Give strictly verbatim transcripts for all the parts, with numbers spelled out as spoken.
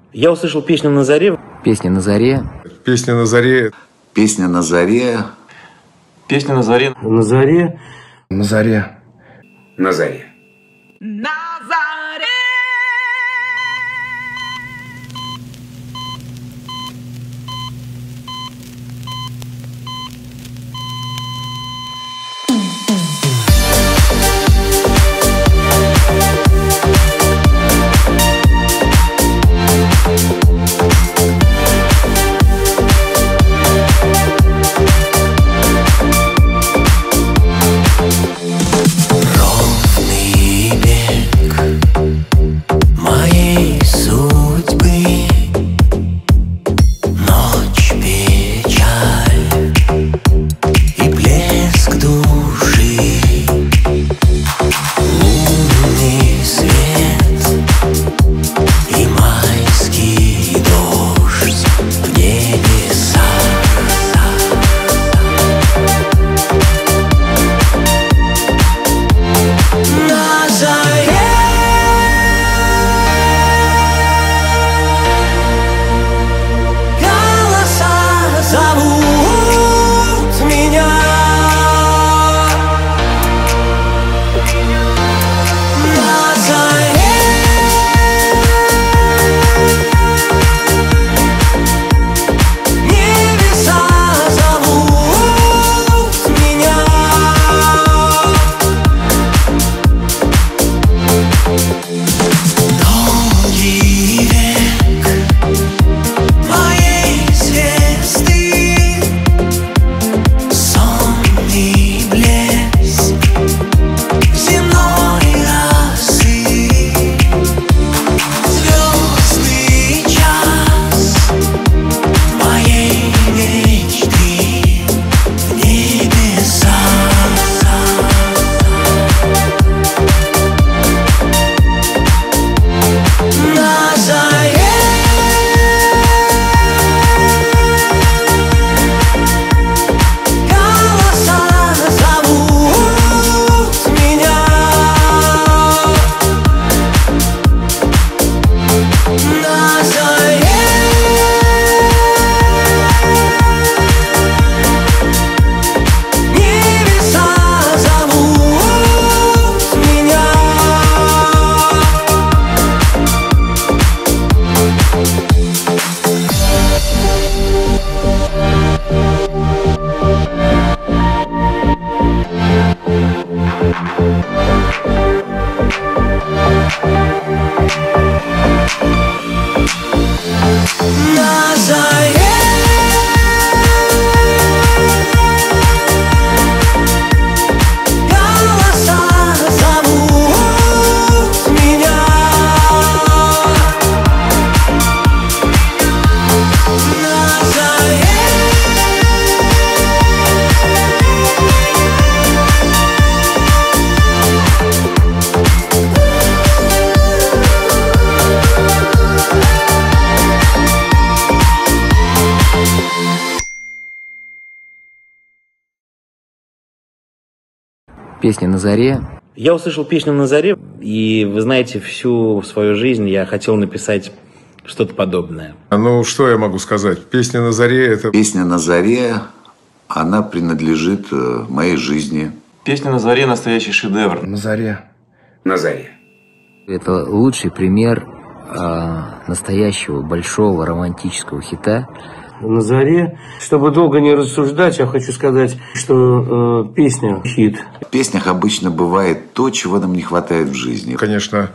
Я услышал песню «На заре». Песня «На заре». Песня «На заре». Песня «На заре». Песня «На заре». На заре. На заре. На заре. На заре. Песня «На заре». Я услышал песню «На заре», и, вы знаете, всю свою жизнь я хотел написать что-то подобное. Ну, что я могу сказать? Песня «На заре» – это… Песня «На заре», она принадлежит э, моей жизни. Песня «На заре» – настоящий шедевр. На заре. На заре. Это лучший пример э, настоящего большого романтического хита. На заре. Чтобы долго не рассуждать, я хочу сказать, что э, песня хит. В песнях обычно бывает то, чего нам не хватает в жизни. Конечно,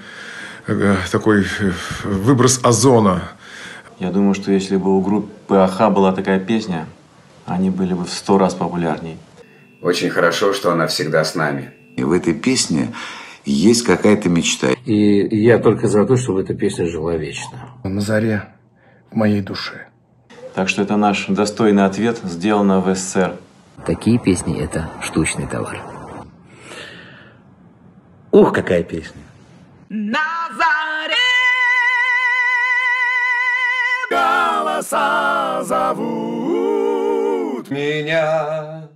такой выброс озона. Я думаю, что если бы у группы «Аха» была такая песня, они были бы в сто раз популярней. Очень хорошо, что она всегда с нами. И в этой песне есть какая-то мечта. И я только за то, чтобы эта песня жила вечно. На заре в моей душе. Так что это наш достойный ответ, сделано в СССР. Такие песни – это штучный товар. Ух, какая песня! На заре. Голоса зовут меня.